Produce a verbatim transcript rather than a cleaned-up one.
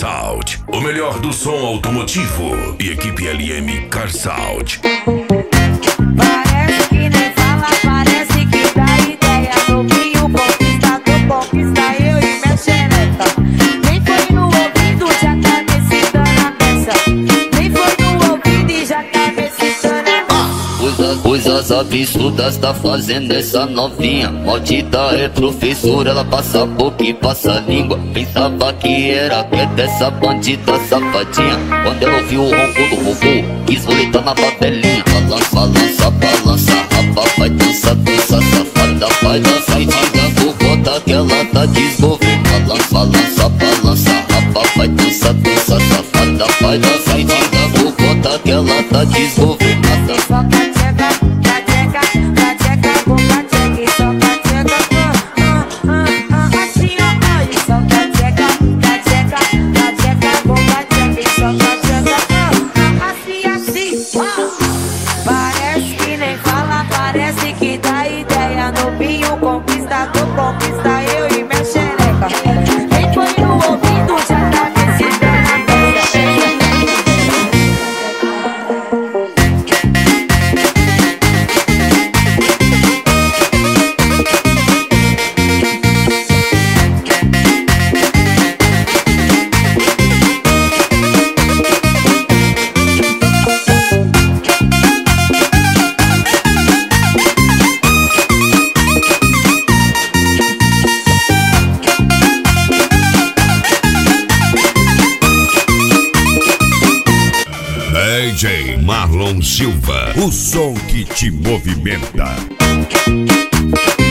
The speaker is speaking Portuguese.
Sound, o melhor do som automotivo e equipe L M Car Sound. Parece que nem fala, parece que dá ideia. Novinho conquistador, conquista eu e minha xereca. Nem foi no ouvido, já tá me citando a peça. Nem foi no ouvido e já tá me citando a peça. Coisas, coisas absurdas tá fazendo essa novinha. Maldita é professora, ela passa a boca e passa a língua. Pensava que era quieta essa bandida safadinha. Quando ela ouviu o ronco do vovô, quis roletar na favelinha. Balança, balança, balança, rapa, vai dança, dança, safada, vai dança. E diga por conta que ela tá desenvolvendo. Balança, balança, balança, rapa, vai dança, dança, safada, vai dança. E diga por conta que ela tá desenvolvendo. Só cateca, cateca, cateca com cateca. E só cateca, ah, ah, ah, assim ó, olha. Só cateca, cateca, cateca com cateca. E só cateca, ah, ah, assim, assim, ah. Parece que nem fala, parece que dá ideia. Novinho conquistador, conquista eu e minha xereca. Nem foi no ouvido, já tá decidando a peça. D J Marlon Silva, o som que te movimenta.